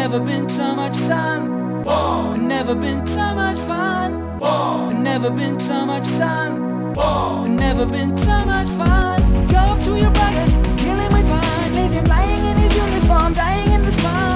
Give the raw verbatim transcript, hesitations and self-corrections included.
never been so much sun. Whoa. Never been so much fun. Whoa. Never been so much sun. Whoa. Never been so much fun. Go up to your brother, kill him with pine, leave him lying in his uniform, dying in the sun.